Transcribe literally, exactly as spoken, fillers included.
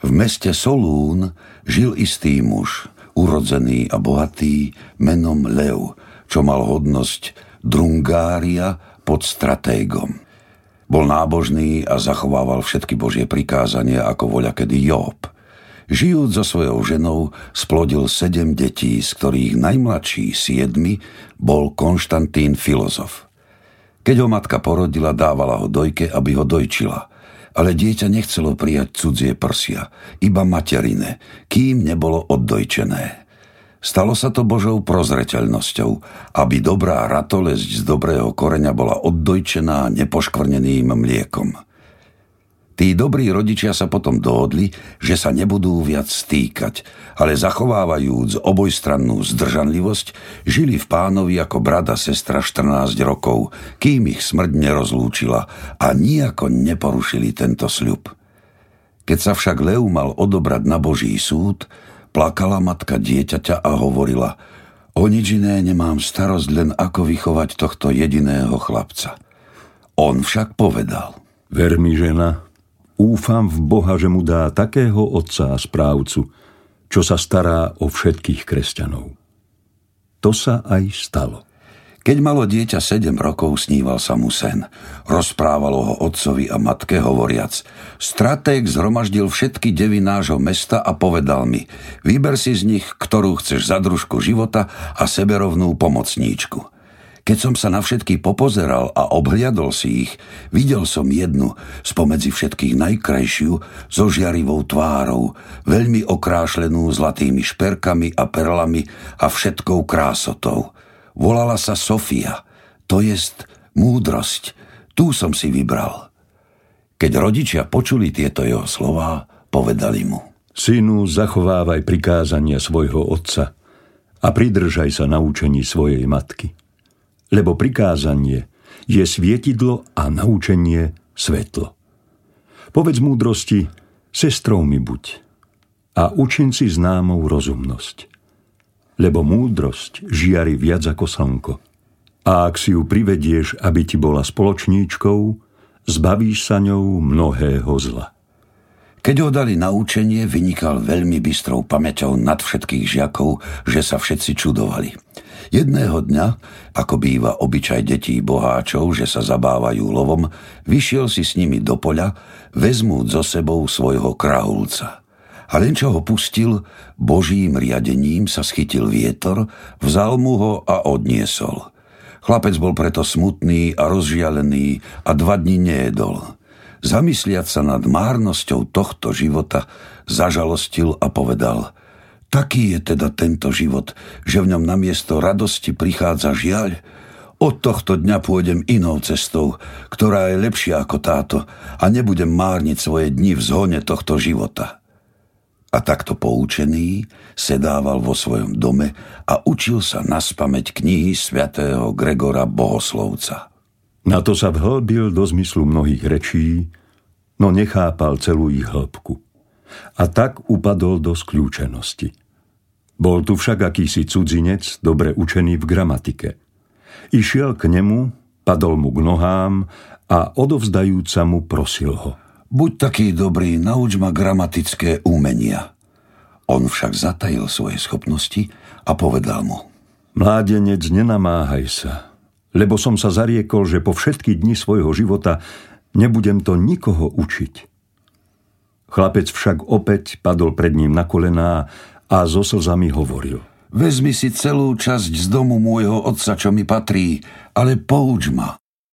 V meste Solún žil istý muž, urodzený a bohatý, menom Lev, čo mal hodnosť drungária pod stratégom. Bol nábožný a zachovával všetky Božie prikázania ako voľakedy Jób. Žijúc so svojou ženou, splodil sedem detí, z ktorých najmladší siedmy bol Konštantín filozof. Keď ho matka porodila, dávala ho dojke, aby ho dojčila, ale dieťa nechcelo prijať cudzie prsia, iba materine, kým nebolo oddojčené. Stalo sa to Božou prozreteľnosťou, aby dobrá ratolesť z dobrého koreňa bola oddojčená nepoškvrneným mliekom. Tí dobrí rodičia sa potom dohodli, že sa nebudú viac stýkať, ale zachovávajúc obojstrannú zdržanlivosť, žili v Pánovi ako brat a sestra štrnásť rokov, kým ich smrť nerozlúčila a nijako neporušili tento sľub. Keď sa však Lev mal odobrať na Boží súd, plakala matka dieťaťa a hovorila: o nič iné nemám starosť, len ako vychovať tohto jediného chlapca. On však povedal: ver mi, žena, úfam v Boha, že mu dá takého otca a správcu, čo sa stará o všetkých kresťanov. To sa aj stalo. Keď malo dieťa sedem rokov, sníval sa mu sen. Rozprávalo ho otcovi a matke hovoriac: stratég zhromaždil všetky devy nášho mesta a povedal mi: vyber si z nich, ktorú chceš za družku života a seberovnú pomocníčku. Keď som sa na všetky popozeral a obhliadol si ich, videl som jednu, spomedzi všetkých najkrajšiu, so žiarivou tvárou, veľmi okrášlenú zlatými šperkami a perlami a všetkou krásotou. Volala sa Sofia, to jest múdrosť. Tú som si vybral. Keď rodičia počuli tieto jeho slová, povedali mu: synu, zachovávaj prikázania svojho otca a pridržaj sa naučení svojej matky. Lebo prikázanie je svietidlo a naučenie svetlo. Povedz múdrosti: sestrou mi buď, a učinci známou rozumnosť. Lebo múdrosť žiari viac ako slnko. A ak si ju privedieš, aby ti bola spoločníčkou, zbavíš sa ňou mnohého zla. Keď ho dali na učenie, vynikal veľmi bystrou pamäťou nad všetkých žiakov, že sa všetci čudovali. Jedného dňa, ako býva obyčaj detí boháčov, že sa zabávajú lovom, vyšiel si s nimi do poľa, vezmúc so sebou svojho krahulca. A len čo ho pustil, Božím riadením sa schytil vietor, vzal mu ho a odniesol. Chlapec bol preto smutný a rozžialený a dva dni nejedol. Zamysliať sa nad márnosťou tohto života, zažalostil a povedal: taký je teda tento život, že v ňom namiesto radosti prichádza žiaľ. Od tohto dňa pôjdem inou cestou, ktorá je lepšia ako táto, a nebudem márniť svoje dni v zhone tohto života. A takto poučený sedával vo svojom dome a učil sa naspamäť knihy svätého Gregora Bohoslovca. Na to sa vhlbil do zmyslu mnohých rečí, no nechápal celú ich hĺbku. A tak upadol do skľúčenosti. Bol tu však akýsi cudzinec, dobre učený v gramatike. Išiel k nemu, padol mu k nohám a odovzdajúca mu prosil ho: buď taký dobrý, nauč ma gramatické umenia. On však zatajil svoje schopnosti a povedal mu: mládenec, nenamáhaj sa, lebo som sa zariekol, že po všetky dni svojho života nebudem to nikoho učiť. Chlapec však opäť padol pred ním na kolená a so slzami hovoril: vezmi si celú časť z domu môjho otca, čo mi patrí, ale pouč ma.